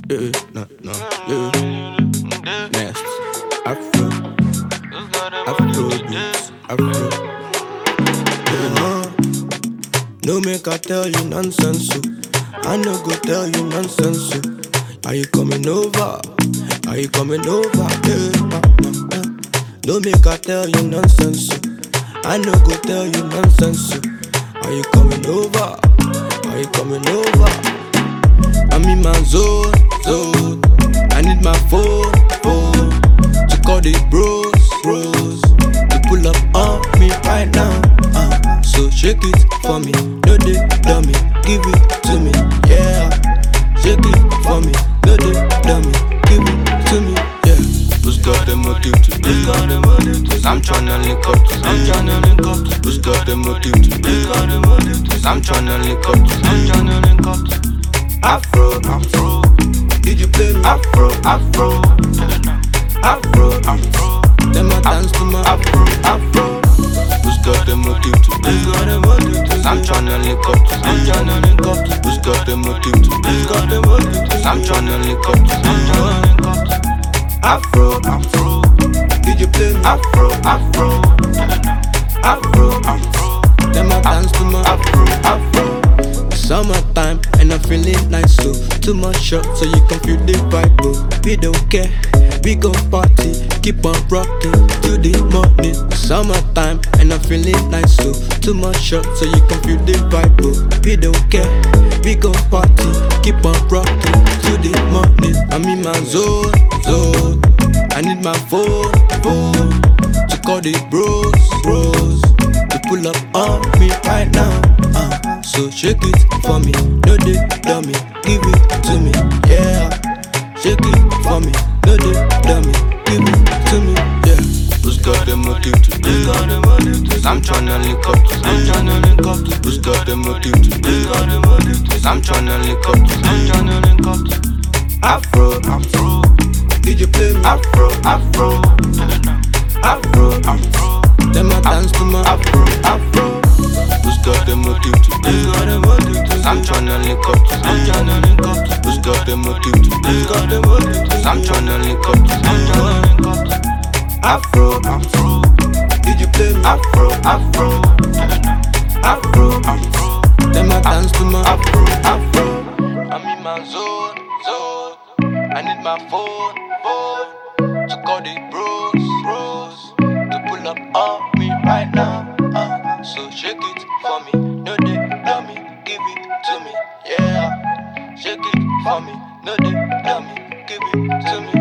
no, Next, Afro beats, Afro. No make I tell you nonsense, so I no go tell you nonsense, so are you coming over? Are you coming over? No make I tell you nonsense, so I no go tell you nonsense, so are you coming over? Are you coming over? I'm in my zone. I need my phone to call the bros to pull up on me right now. So shake it for me, no dey dummy, give it to me, yeah. Shake it for me, no dey dummy, give it to me, yeah. Who's got the motive to be? I'm tryna link up to Who's got the motive to be? I'm tryna link up to Afro. Did you play me? Afro. Them a dance to my Afro. Who's got the motive to be? I'm tryna link up to Who's got the motive to be? I'm tryna link up to Afro. Did you play me? Afro. Them a dance to my Afro. Summertime and I'm feeling nice, so too much shot so you can feel the vibe, bro. We don't care, we gon' party, keep on rocking till the morning. Summertime and I'm feeling nice, so too much shot so you can feel the vibe, bro. We don't care, we gon' party, keep on rocking till the morning. I'm in my zone. I need my phone to call the bros to pull up on me right now. So shake it for me, no dey dummy, give it to me, yeah. Shake it for me, no dey dummy, give it to me, yeah. Who's got the motive to be? I'm tryna link up to Who's got the motive to be? I'm tryna link up to Afro. Did you play me? Afro. Them a dance to my Afro. Who's got the motive to be? I'm tryna link up to Who's got the motive to be? I'm tryna link up to Afro. Did you play me? Afro. Them a dance to my Afro. I'm in my zone. I need my phone to call the bros to pull up on me right now. So shake it for me, no dey dummy, give it to me, yeah. Shake it for me, no dey dummy, give it to me.